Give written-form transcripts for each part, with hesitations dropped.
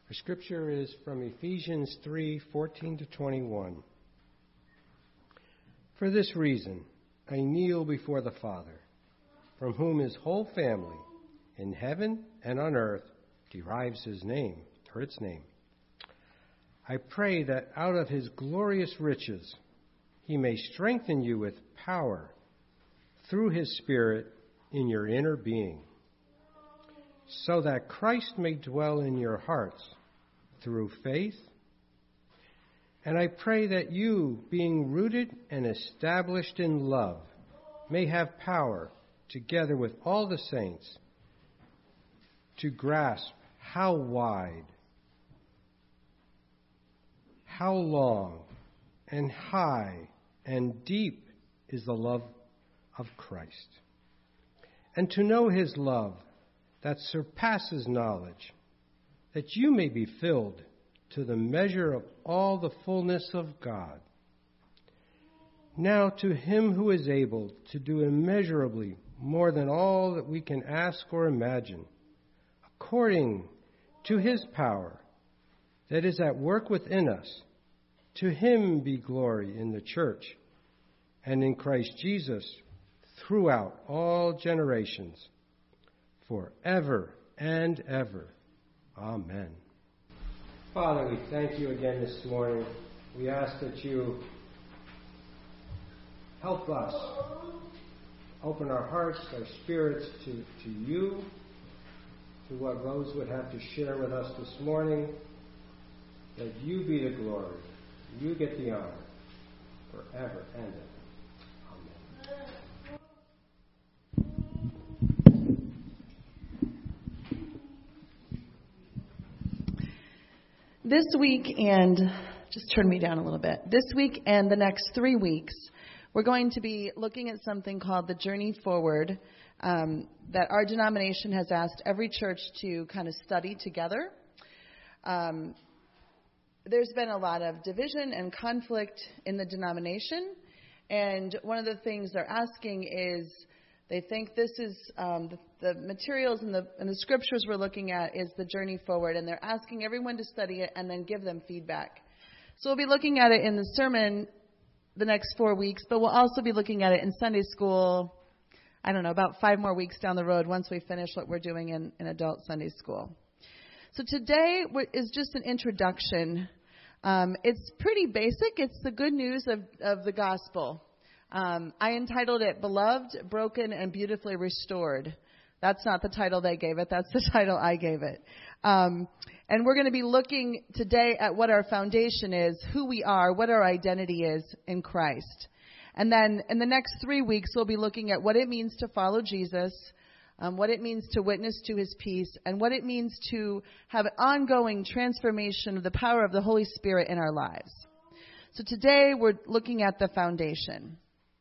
Our scripture is from Ephesians 3:14-21. For this reason, I kneel before the Father, from whom his whole family in heaven and on earth derives his name, or its name. I pray that out of his glorious riches he may strengthen you with power through his Spirit in your inner being, so that Christ may dwell in your hearts through faith. And I pray that you, being rooted and established in love, may have power, together with all the saints, to grasp how wide, how long, and high and deep is the love of Christ, and to know his love that surpasses knowledge, that you may be filled to the measure of all the fullness of God. Now to him who is able to do immeasurably more than all that we can ask or imagine, according to his power that is at work within us, to him be glory in the church and in Christ Jesus throughout all generations, forever and ever. Amen. Father, we thank you again this morning. We ask that you help us open our hearts, our spirits to you, to what Rose would have to share with us this morning, that you be the glory, you get the honor, forever and ever. This week and, just turn me down a little bit. This week and the next 3 weeks, we're going to be looking at something called the Journey Forward that our denomination has asked every church to kind of study together. There's been a lot of division and conflict in the denomination, and one of the things they're asking is, they think this is the materials and the scriptures we're looking at is the journey forward, and they're asking everyone to study it and then give them feedback. So we'll be looking at it in the sermon the next 4 weeks, but we'll also be looking at it in Sunday school, I don't know, about 5 more weeks down the road once we finish what we're doing in adult Sunday school. So today is just an introduction. It's pretty basic. It's the good news of the gospel. I entitled it Beloved, Broken, and Beautifully Restored. That's not the title they gave it. That's the title I gave it. And we're going to be looking today at what our foundation is, who we are, what our identity is in Christ. And then in the next 3 weeks, we'll be looking at what it means to follow Jesus, what it means to witness to his peace, and what it means to have an ongoing transformation of the power of the Holy Spirit in our lives. So today we're looking at the foundation.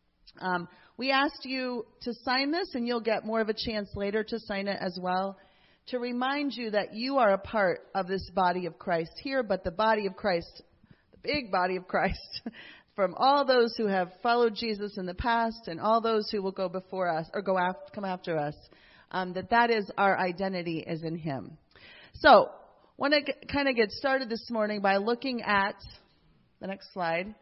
We asked you to sign this, and you'll get more of a chance later to sign it as well, to remind you that you are a part of this body of Christ here, but the body of Christ, the big body of Christ, from all those who have followed Jesus in the past and all those who will go before us or come after us, that is our identity is in him. So, I want to kind of get started this morning by looking at the next slide.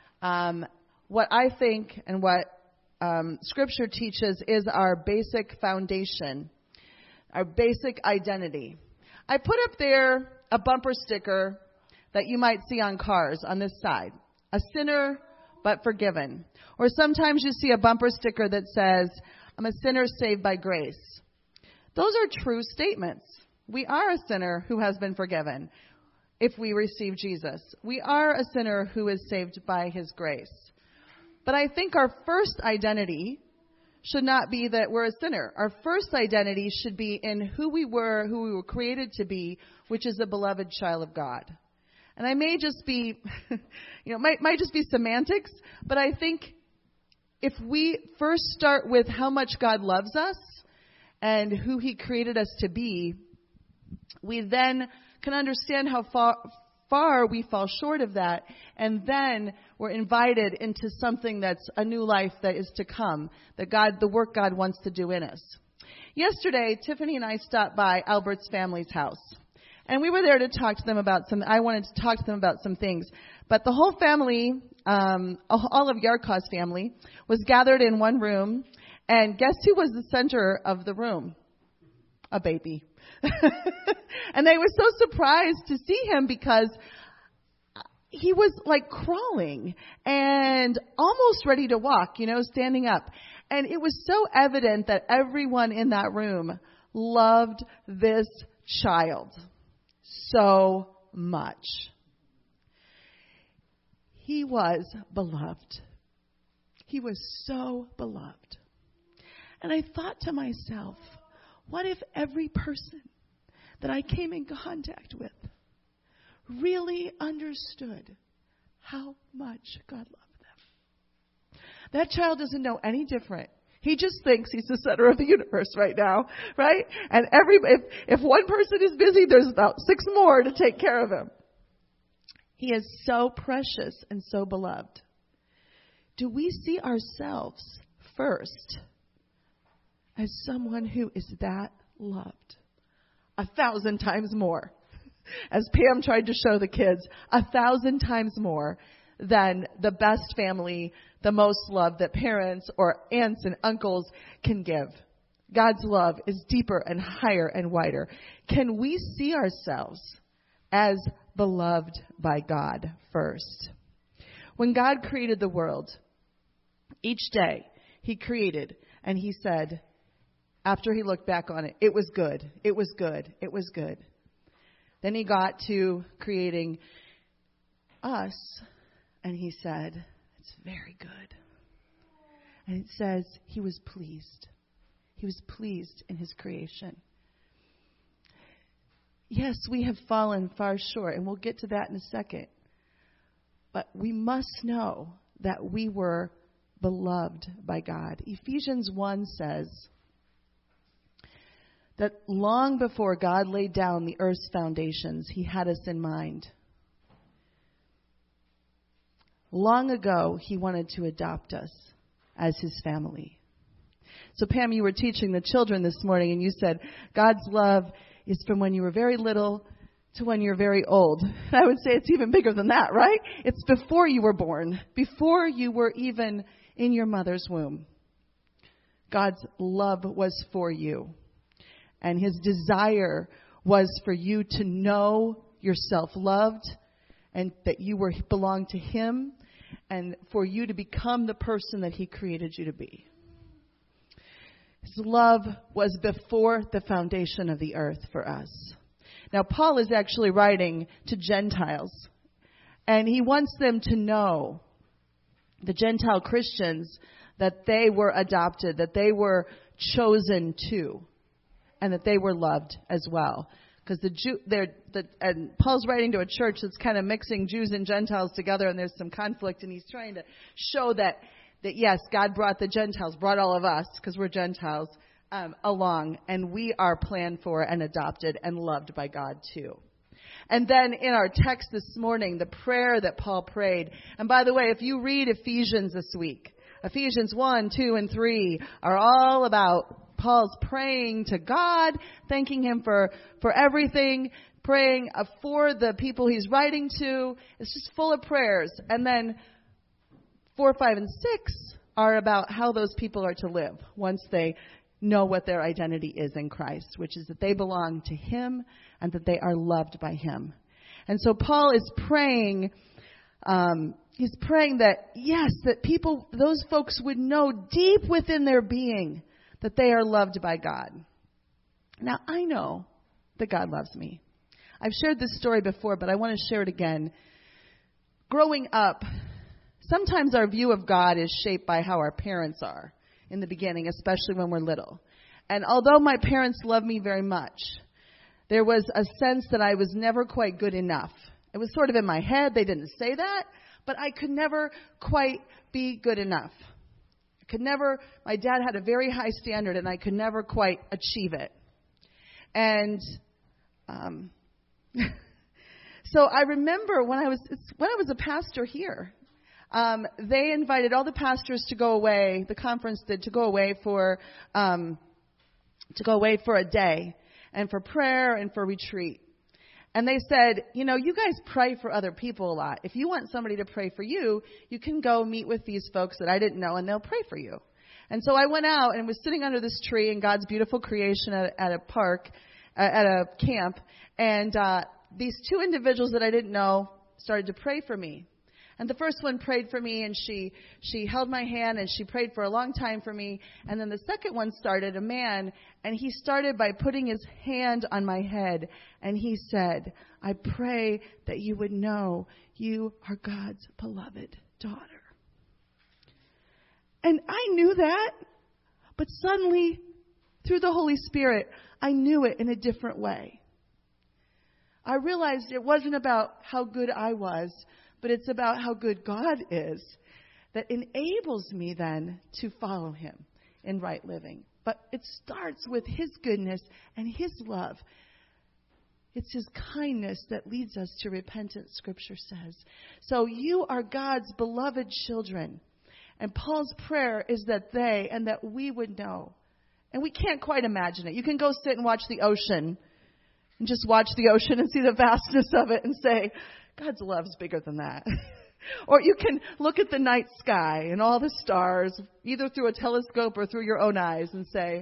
What I think and what Scripture teaches is our basic foundation, our basic identity. I put up there a bumper sticker that you might see on cars on this side, a sinner but forgiven. Or sometimes you see a bumper sticker that says, I'm a sinner saved by grace. Those are true statements. We are a sinner who has been forgiven if we receive Jesus. We are a sinner who is saved by his grace. But I think our first identity should not be that we're a sinner. Our first identity should be in who we were created to be, which is a beloved child of God. And I may just be, might just be semantics, but I think if we first start with how much God loves us and who he created us to be, we then can understand how far we fall short of that, and then we're invited into something that's a new life that is to come, the work God wants to do in us. Yesterday, Tiffany and I stopped by Albert's family's house, And we were there to talk to them about I wanted to talk to them about some things. But the whole family, all of Yarkov's family, was gathered in one room. And guess who was the center of the room? A baby. And they were so surprised to see him because he was like crawling and almost ready to walk, standing up. And it was so evident that everyone in that room loved this child so much. He was beloved. He was so beloved. And I thought to myself, what if every person that I came in contact with really understood how much God loved them? That child doesn't know any different. He just thinks he's the center of the universe right now, right? And if one person is busy, there's about 6 more to take care of him. He is so precious and so beloved. Do we see ourselves first as someone who is that loved? 1,000 times more. As Pam tried to show the kids, 1,000 times more than the best family, the most love that parents or aunts and uncles can give. God's love is deeper and higher and wider. Can we see ourselves as beloved by God first? When God created the world, each day he created and he said, after he looked back on it, it was good, it was good, it was good. Then he got to creating us and he said, it's very good. And it says he was pleased. He was pleased in his creation. Yes, we have fallen far short, and we'll get to that in a second. But we must know that we were beloved by God. Ephesians 1 says that long before God laid down the earth's foundations, he had us in mind. Long ago, he wanted to adopt us as his family. So Pam, you were teaching the children this morning, and you said God's love is from when you were very little to when you're very old. And I would say it's even bigger than that, right? It's before you were born, before you were even in your mother's womb. God's love was for you. And his desire was for you to know yourself loved and that you belonged to him and for you to become the person that he created you to be. His love was before the foundation of the earth for us. Now, Paul is actually writing to Gentiles, and he wants them to know, the Gentile Christians, that they were adopted, that they were chosen too, and that they were loved as well. Because and Paul's writing to a church that's kind of mixing Jews and Gentiles together, and there's some conflict, and he's trying to show that yes, God brought the Gentiles, brought all of us, because we're Gentiles, along, and we are planned for and adopted and loved by God too. And then in our text this morning, the prayer that Paul prayed, and by the way, if you read Ephesians this week, Ephesians 1, 2, and 3 are all about Paul's praying to God, thanking him for everything, praying for the people he's writing to. It's just full of prayers. And then 4, 5, and 6 are about how those people are to live once they know what their identity is in Christ, which is that they belong to him and that they are loved by him. And so Paul is praying, he's praying that, yes, that people, those folks would know deep within their being that they are loved by God. Now, I know that God loves me. I've shared this story before, but I want to share it again. Growing up, sometimes our view of God is shaped by how our parents are in the beginning, especially when we're little. And although my parents loved me very much, there was a sense that I was never quite good enough. It was sort of in my head. They didn't say that, but I could never quite be good enough. My dad had a very high standard, and I could never quite achieve it. And so I remember when I was a pastor here, they invited all the pastors to go away. The conference did to go away for a day, and for prayer and for retreat. And they said, you guys pray for other people a lot. If you want somebody to pray for you, you can go meet with these folks that I didn't know, and they'll pray for you. And so I went out and was sitting under this tree in God's beautiful creation at a park, at a camp, and these two individuals that I didn't know started to pray for me. And the first one prayed for me, and she held my hand, and she prayed for a long time for me. And then the second one started, a man, and he started by putting his hand on my head, and he said, I pray that you would know you are God's beloved daughter. And I knew that, but suddenly, through the Holy Spirit, I knew it in a different way. I realized it wasn't about how good I was, but it's about how good God is that enables me then to follow him in right living. But it starts with his goodness and his love. It's his kindness that leads us to repentance, Scripture says. So you are God's beloved children. And Paul's prayer is that they and that we would know. And we can't quite imagine it. You can go sit and watch the ocean and just watch the ocean and see the vastness of it and say, God's love is bigger than that. Or you can look at the night sky and all the stars, either through a telescope or through your own eyes, and say,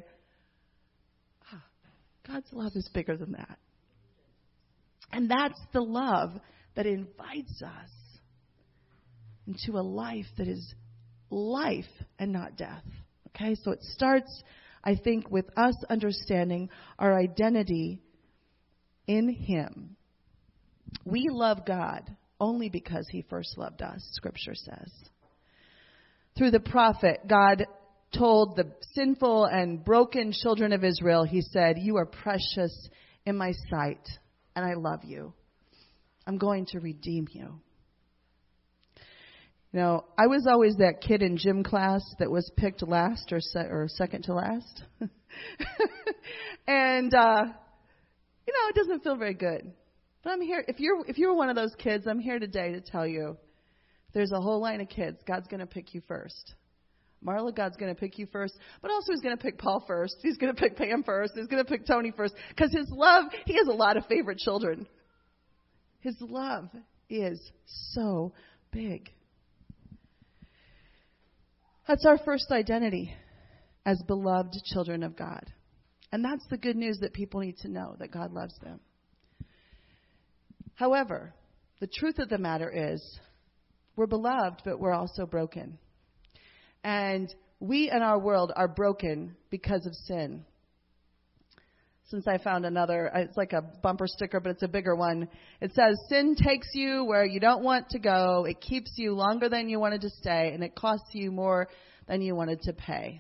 God's love is bigger than that. And that's the love that invites us into a life that is life and not death. Okay, so it starts, I think, with us understanding our identity in him. We love God only because he first loved us, Scripture says. Through the prophet, God told the sinful and broken children of Israel, he said, you are precious in my sight, and I love you. I'm going to redeem you. I was always that kid in gym class that was picked last or second to last. And, it doesn't feel very good. But I'm here. If you're one of those kids, I'm here today to tell you there's a whole line of kids. God's going to pick you first. Marla, God's going to pick you first. But also he's going to pick Paul first. He's going to pick Pam first. He's going to pick Tony first. Because his love, he has a lot of favorite children. His love is so big. That's our first identity as beloved children of God. And that's the good news that people need to know, that God loves them. However, the truth of the matter is we're beloved, but we're also broken. And we in our world are broken because of sin. Since I found another, it's like a bumper sticker, but it's a bigger one. It says, sin takes you where you don't want to go. It keeps you longer than you wanted to stay, and it costs you more than you wanted to pay.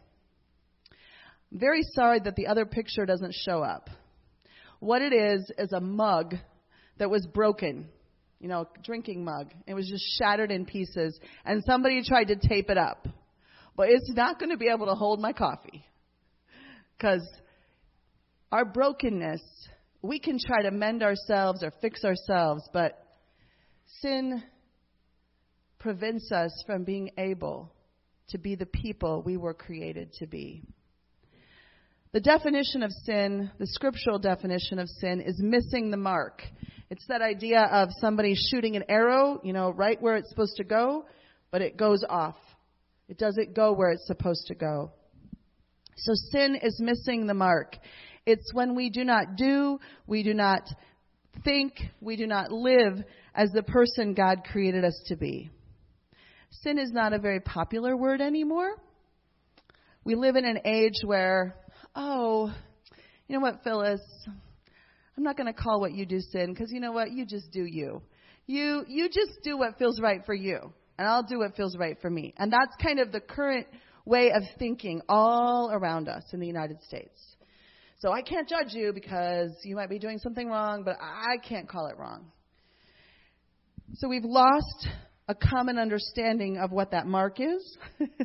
I'm very sorry that the other picture doesn't show up. What it is a mug that was broken, a drinking mug. It was just shattered in pieces, and somebody tried to tape it up. But it's not going to be able to hold my coffee, because our brokenness, we can try to mend ourselves or fix ourselves, but sin prevents us from being able to be the people we were created to be. The definition of sin, the scriptural definition of sin, is missing the mark. It's that idea of somebody shooting an arrow, right where it's supposed to go, but it goes off. It doesn't go where it's supposed to go. So sin is missing the mark. It's when we do not do, we do not think, we do not live as the person God created us to be. Sin is not a very popular word anymore. We live in an age where, you know what, Phyllis? I'm not going to call what you do sin, because you know what? You just do you. You just do what feels right for you, and I'll do what feels right for me. And that's kind of the current way of thinking all around us in the United States. So I can't judge you because you might be doing something wrong, but I can't call it wrong. So we've lost a common understanding of what that mark is.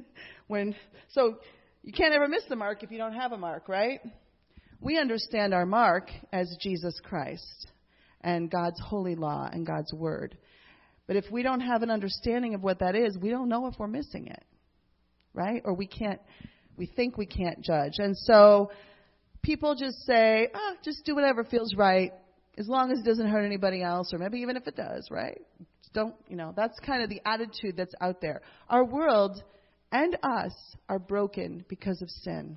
So you can't ever miss the mark if you don't have a mark, right? We understand our mark as Jesus Christ and God's holy law and God's word. But if we don't have an understanding of what that is, we don't know if we're missing it, right? Or we think we can't judge. And so people just say, just do whatever feels right. as long as it doesn't hurt anybody else, or maybe even if it does, right? Don't, that's kind of the attitude that's out there. Our world and us are broken because of sin.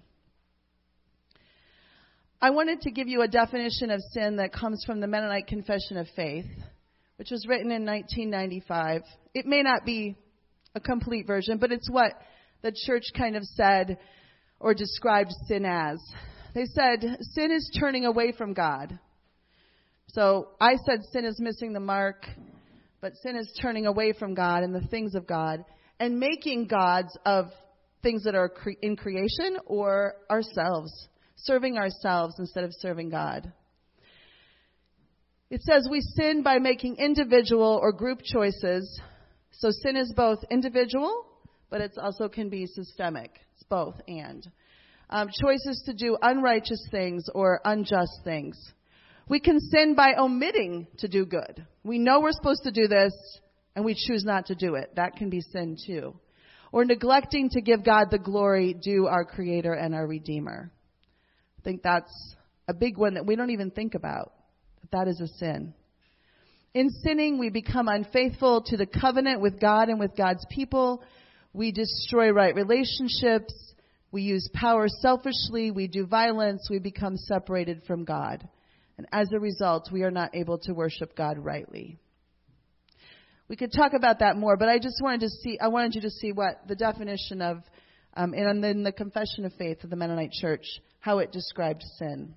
I wanted to give you a definition of sin that comes from the Mennonite Confession of Faith, which was written in 1995. It may not be a complete version, but it's what the church kind of said or described sin as. They said, sin is turning away from God. So I said sin is missing the mark, but sin is turning away from God and the things of God and making gods of things that are in creation or ourselves, serving ourselves instead of serving God. It says we sin by making individual or group choices. So sin is both individual, but it also can be systemic. It's both and. Choices to do unrighteous things or unjust things. We can sin by omitting to do good. We know we're supposed to do this, and we choose not to do it. That can be sin too. Or neglecting to give God the glory due our Creator and our Redeemer. I think that's a big one that we don't even think about. That is a sin. In sinning, we become unfaithful to the covenant with God and with God's people. We destroy right relationships. We use power selfishly. We do violence. We become separated from God. And as a result, we are not able to worship God rightly. We could talk about that more, but I wanted you to see what the definition of, and then the Confession of Faith of the Mennonite Church, how it described sin.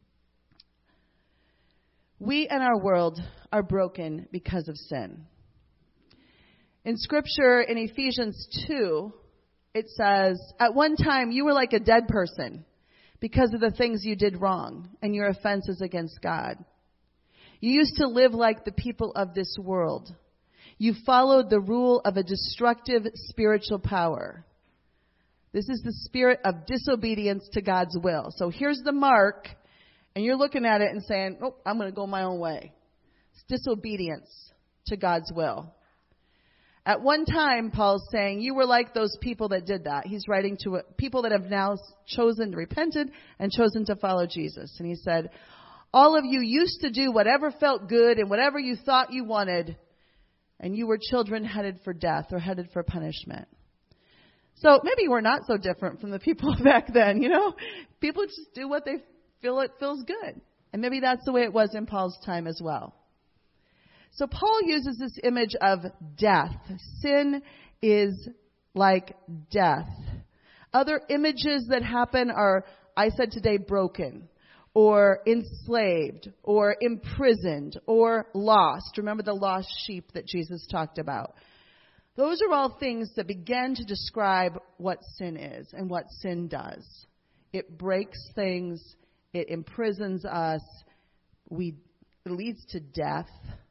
We and our world are broken because of sin. In Scripture, in Ephesians 2, it says, at one time you were like a dead person because of the things you did wrong and your offenses against God. You used to live like the people of this world. You followed the rule of a destructive spiritual power. This is the spirit of disobedience to God's will. So here's the mark, and you're looking at it and saying, oh, I'm going to go my own way. It's disobedience to God's will. At one time, Paul's saying, you were like those people that did that. He's writing to people that have now repented and chosen to follow Jesus. And he said, all of you used to do whatever felt good and whatever you thought you wanted, and you were children headed for death or headed for punishment. So maybe we're not so different from the people back then, People just do what they feel it feels good. And maybe that's the way it was in Paul's time as well. So Paul uses this image of death. Sin is like death. Other images that happen are, I said today, broken, or enslaved, or imprisoned, or lost. Remember the lost sheep that Jesus talked about. Those are all things that begin to describe what sin is and what sin does. It breaks things. It imprisons us. It leads to death.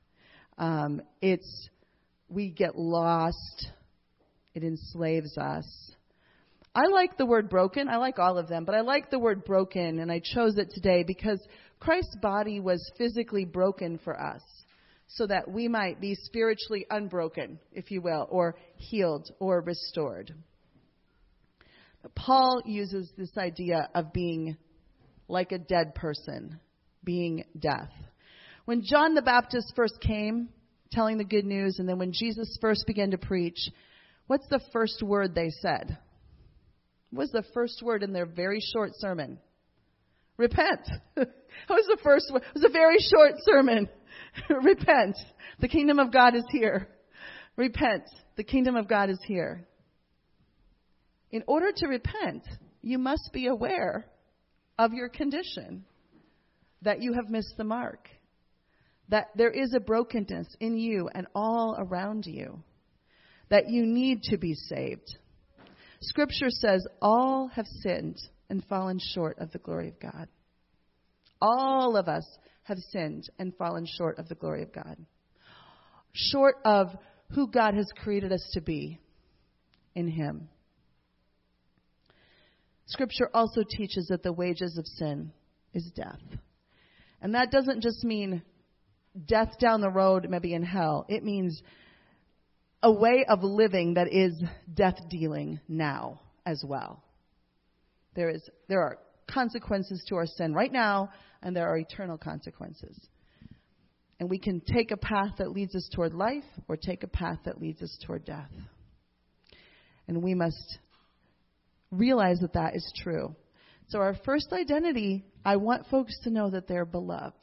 We get lost. It enslaves us. I like the word broken. I like all of them, but I like the word broken, and I chose it today because Christ's body was physically broken for us so that we might be spiritually unbroken, if you will, or healed or restored. But Paul uses this idea of being like a dead person, being death. When John the Baptist first came, telling the good news, and then when Jesus first began to preach, what's the first word they said? What was the first word in their very short sermon? Repent. What was the first word? It was a very short sermon. Repent. The kingdom of God is here. Repent. The kingdom of God is here. In order to repent, you must be aware of your condition, that you have missed the mark, that there is a brokenness in you and all around you, that you need to be saved. Scripture says all have sinned and fallen short of the glory of God. All of us have sinned and fallen short of the glory of God. Short of who God has created us to be in Him. Scripture also teaches that the wages of sin is death. And that doesn't just mean death down the road, maybe in hell. It means a way of living that is death dealing now as well. There are consequences to our sin right now, and there are eternal consequences. And we can take a path that leads us toward life or take a path that leads us toward death. And we must realize that that is true. So our first identity, I want folks to know that they're beloved.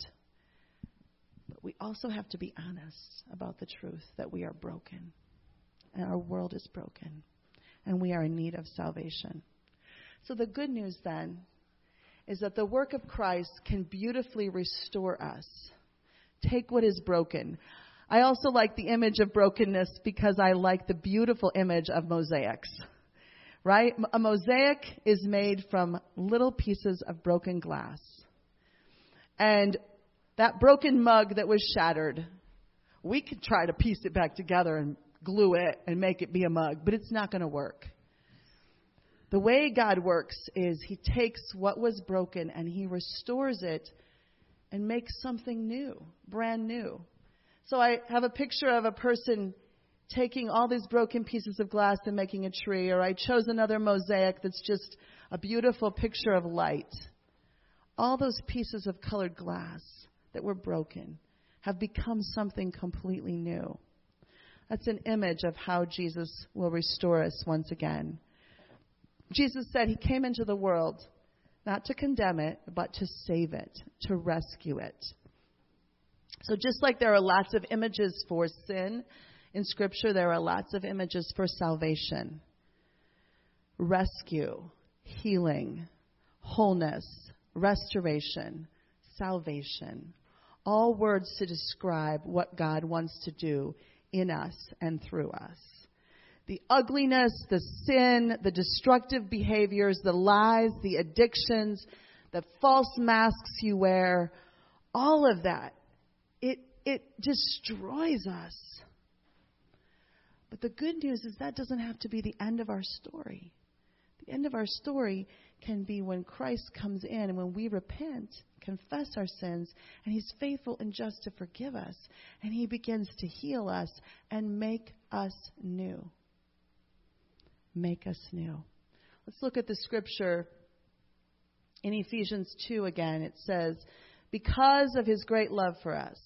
But we also have to be honest about the truth that we are broken. And our world is broken. And we are in need of salvation. So the good news then is that the work of Christ can beautifully restore us. Take what is broken. I also like the image of brokenness because I like the beautiful image of mosaics. Right? A mosaic is made from little pieces of broken glass. And that broken mug that was shattered, we could try to piece it back together and glue it and make it be a mug, but it's not going to work. The way God works is He takes what was broken and He restores it and makes something new, brand new. So I have a picture of a person taking all these broken pieces of glass and making a tree, or I chose another mosaic that's just a beautiful picture of light. All those pieces of colored glass that were broken have become something completely new. That's an image of how Jesus will restore us once again. Jesus said He came into the world not to condemn it, but to save it, to rescue it. So just like there are lots of images for sin in Scripture, there are lots of images for salvation. Rescue, healing, wholeness, restoration, salvation. All words to describe what God wants to do in us and through us. The ugliness, the sin, the destructive behaviors, the lies, the addictions, the false masks you wear, all of that, it destroys us. But the good news is that doesn't have to be the end of our story. The end of our story can be when Christ comes in and when we repent, confess our sins, and He's faithful and just to forgive us. And He begins to heal us and make us new. Make us new. Let's look at the scripture in Ephesians 2 again. It says, because of His great love for us,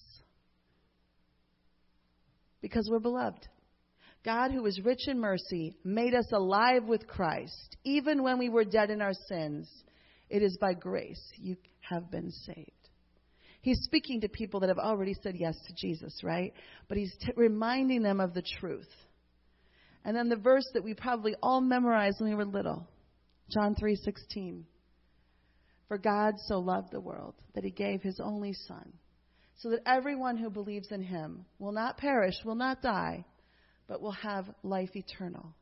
because we're beloved, God, who is rich in mercy, made us alive with Christ, even when we were dead in our sins. It is by grace you have been saved. He's speaking to people that have already said yes to Jesus, right? But He's reminding them of the truth. And then the verse that we probably all memorized when we were little, John 3:16. For God so loved the world that He gave His only Son, so that everyone who believes in Him will not perish, will not die, but will have life eternal.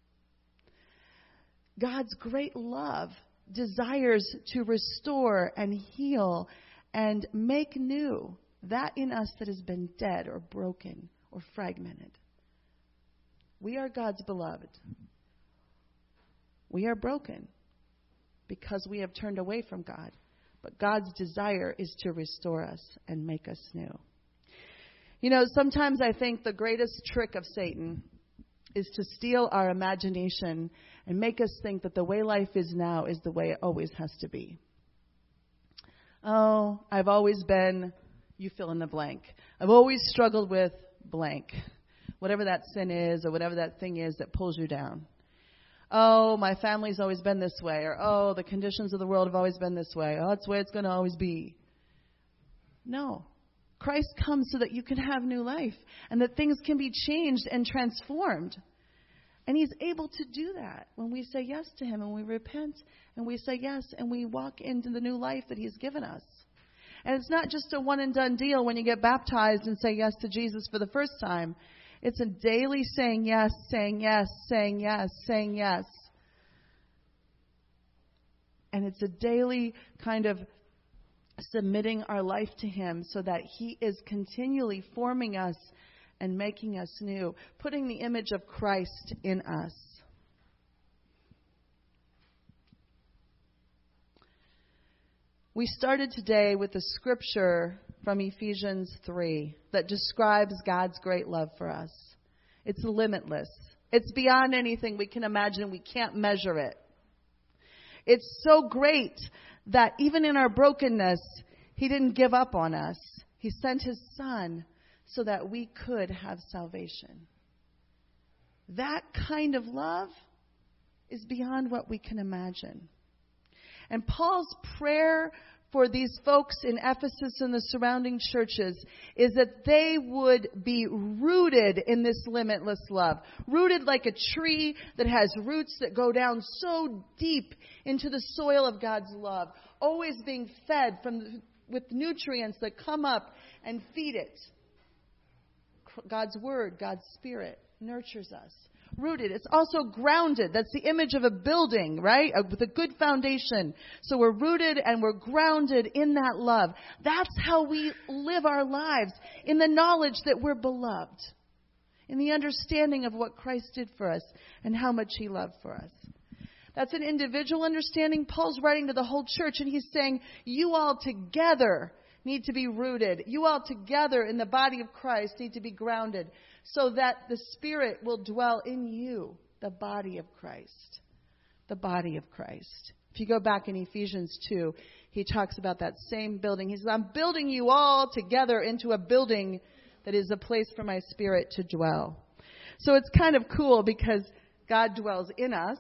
God's great love desires to restore and heal and make new that in us that has been dead or broken or fragmented. We are God's beloved. We are broken because we have turned away from God. But God's desire is to restore us and make us new. You know, sometimes I think the greatest trick of Satan is to steal our imagination and make us think that the way life is now is the way it always has to be. Oh, I've always been, you fill in the blank. I've always struggled with blank. Whatever that sin is or whatever that thing is that pulls you down. Oh, my family's always been this way. Or, oh, the conditions of the world have always been this way. Oh, that's the way it's going to always be. No. Christ comes so that you can have new life and that things can be changed and transformed. And He's able to do that when we say yes to Him and we repent and we say yes and we walk into the new life that He's given us. And it's not just a one and done deal when you get baptized and say yes to Jesus for the first time. It's a daily saying yes, saying yes, saying yes, saying yes. And it's a daily kind of submitting our life to Him so that He is continually forming us and making us new, putting the image of Christ in us. We started today with a scripture from Ephesians 3 that describes God's great love for us. It's limitless. It's beyond anything we can imagine. We can't measure it. It's so great that even in our brokenness, He didn't give up on us. He sent his Son so that we could have salvation. That kind of love is beyond what we can imagine. And Paul's prayer for these folks in Ephesus and the surrounding churches is that they would be rooted in this limitless love. Rooted like a tree that has roots that go down so deep into the soil of God's love. Always being fed with nutrients that come up and feed it. God's Word, God's Spirit nurtures us. Rooted. It's also grounded. That's the image of a building, right? With a good foundation. So we're rooted and we're grounded in that love. That's how we live our lives. In the knowledge that we're beloved. In the understanding of what Christ did for us and how much He loved for us. That's an individual understanding. Paul's writing to the whole church and he's saying, you all together need to be rooted. You all together in the body of Christ need to be grounded. So that the Spirit will dwell in you, the body of Christ. The body of Christ. If you go back in Ephesians 2, he talks about that same building. He says, I'm building you all together into a building that is a place for my Spirit to dwell. So it's kind of cool because God dwells in us,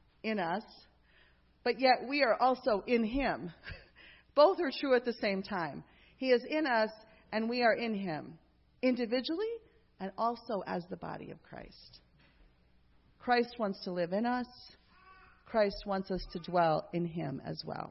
but yet we are also in Him. Both are true at the same time. He is in us and we are in Him. Individually, and also as the body of Christ. Christ wants to live in us. Christ wants us to dwell in Him as well.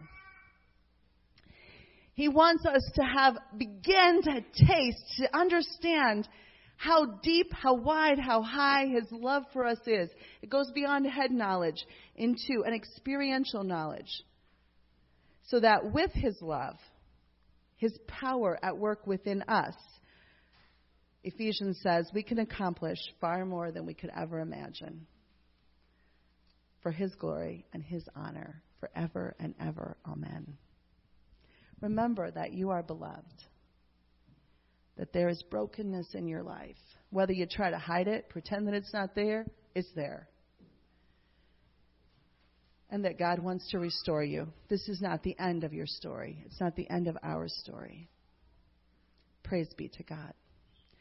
He wants us to begin to taste, to understand how deep, how wide, how high His love for us is. It goes beyond head knowledge into an experiential knowledge. So that with His love, His power at work within us, Ephesians says we can accomplish far more than we could ever imagine. For His glory and His honor forever and ever. Amen. Remember that you are beloved. That there is brokenness in your life. Whether you try to hide it, pretend that it's not there, it's there. And that God wants to restore you. This is not the end of your story. It's not the end of our story. Praise be to God.